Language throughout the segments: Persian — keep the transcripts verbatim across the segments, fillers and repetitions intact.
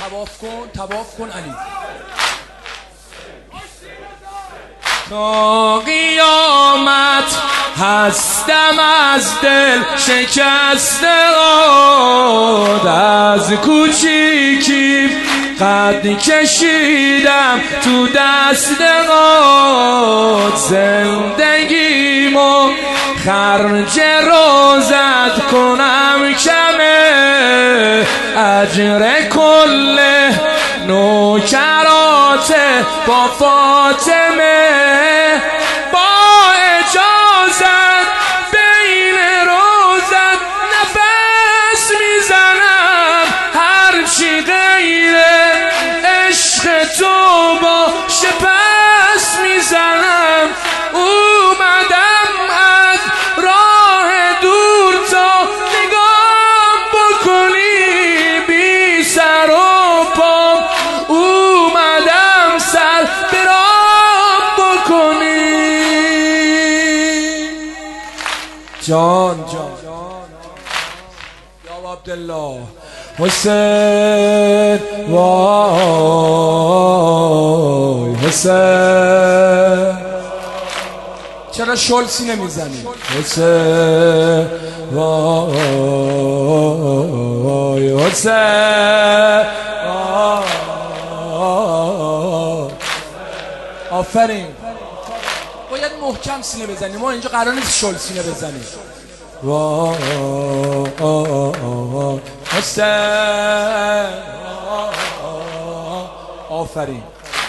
طواف کن طواف کن علی. تا قیامت هستم از دل شکسته آد، از کوچیکی قد کشیدم تو دست قاد، زندگیمو خرج روزت کنم کمه، اجر کل نوکرات با فاطمه، با اجازت بین روزت نفس میزنم، هرچی غیر عشق تو باشه پس میزنم. اومدم از راه دور تا نگاه بکنی بی سر و پا، اومدم سر برام بکنی. جان جان یا عبدالله حسین وای حسین، چرا شل سینه میزنی؟ حسین وای حسین وای. آفرین، باید محکم سینه بزنی، ما اینجا قرار نیست شل سینه بزنیم. وای حسین آفرین.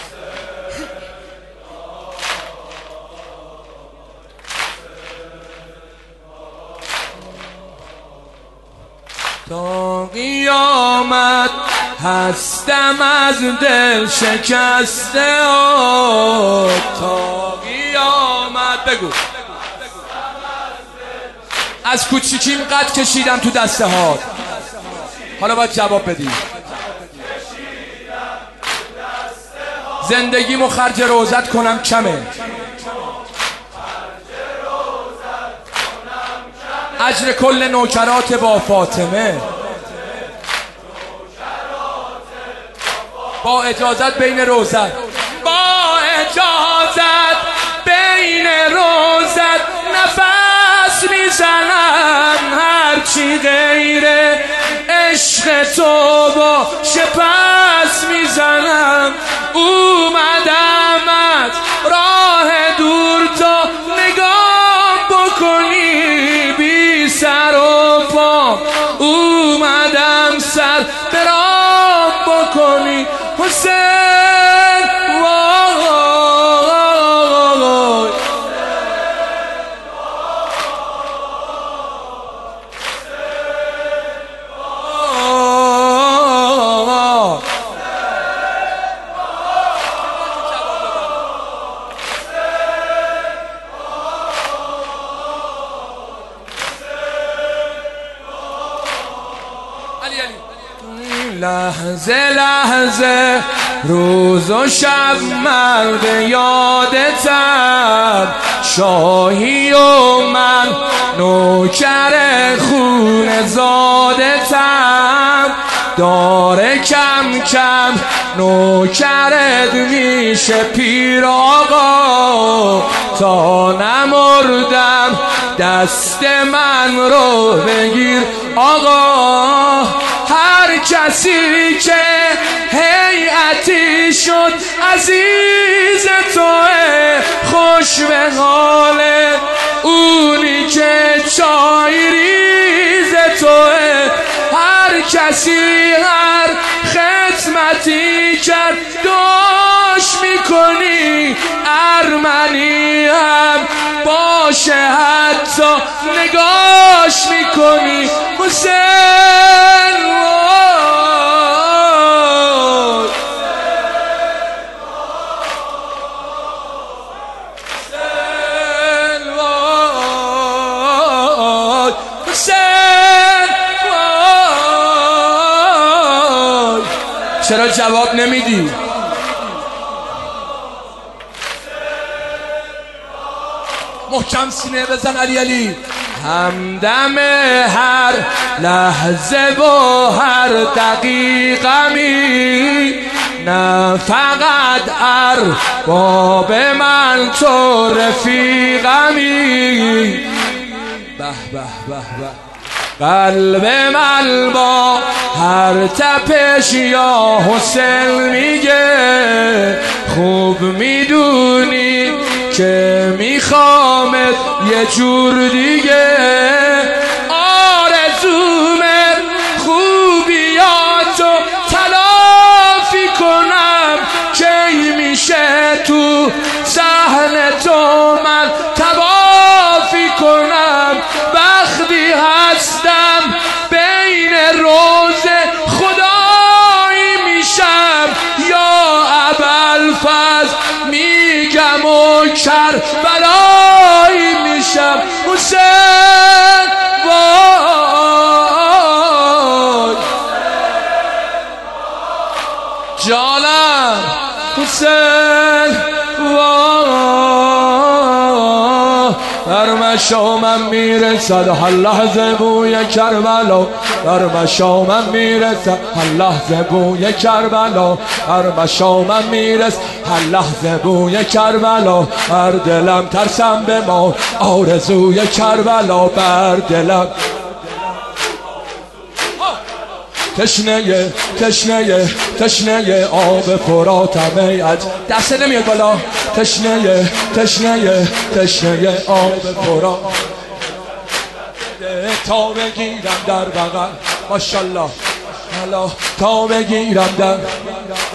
تا قیامت هستم از دل شکسته آد، تا قیامت بگو از کوچیکیم قد کشیدم تو دسته ها. حالا باید جواب بدی. زندگیمو خرج روزت کنم کمه، اجر کل نوکرات با فاطمه، با اجازت بین روزت، با اجازت بین روزت نفس میزنم، هرچی غیر عشق تو باشه پس میزنم. اومدم از راه دور تا نگاه بکنی بی سر و پا، اومدم سر برام بکنی. حسین وای لحظه لحظه روز و شب مرد یادتم، شاهی و من نوکر خون زادتم، داره کم کم نوکرت میشه پیر آقا، تا نمردم دست من رو بگیر آقا. هر کسی که هیئتی شد عزیز توه، خوش به حال اونی که چای ریز توه. هر کسی هر خدمتی کرد دوش میکنی، ارمنی هم باشه حتی نگاش میکنی. حسین وای حسین وای حسین وای. چرا جواب نمیدی؟ محکم سینه بزن علی علی. همدم هر لحظه و هر دقیقه می نه فقط ارباب من تو رفیقمی. به به به به قلب من با هر تپش یا حسین میگه خوب میدونی که میخوامت یه جور دیگه. آرزوم خوبیاتو تلافی کنم کی میشه تو صحن تو من توافی کنم. وقتی هستم بین روز خدایی میشم یا ابوالفضل میگم و کربلایی میشم. حسین وای جانم حسین وای در مشامم میرسد هر لحظه بوی کربلا. در مشامم میرسد هر لحظه بوی کربلا. در مشامم میرسد هر لحظه بوی کربلا. بر دلم ترسم به ما آرزوی کربلا. بر دلم تشنه تشنه تشنه آب فراتم ایت دست نمیاد بالا. تشنه تشنه تشنه آب فرات تا بگیرم در بغل. ماشاءالله حالا تا بگیرم در